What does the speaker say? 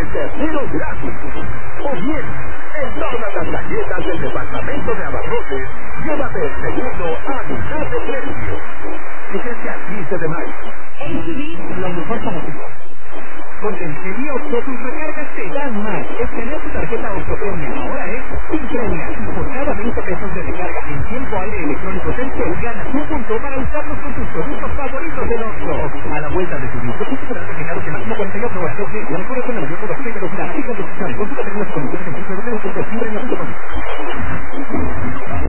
el tercero gratis. O bien, en todas las galletas del departamento de abarrotes, llévate el segundo a mitad de precio. Fíjense al 15 de mayo. HB, lo mejor para ti. Con el Octo tus recargas te dan más. Escanea tu tarjeta Octopremia. Ahora es sin premia. Por cada 20 pesos de recarga en tiempo aire electrónico Telcel, ganas un punto para usarlos con tus productos favoritos del Octo. A la vuelta de tu visto,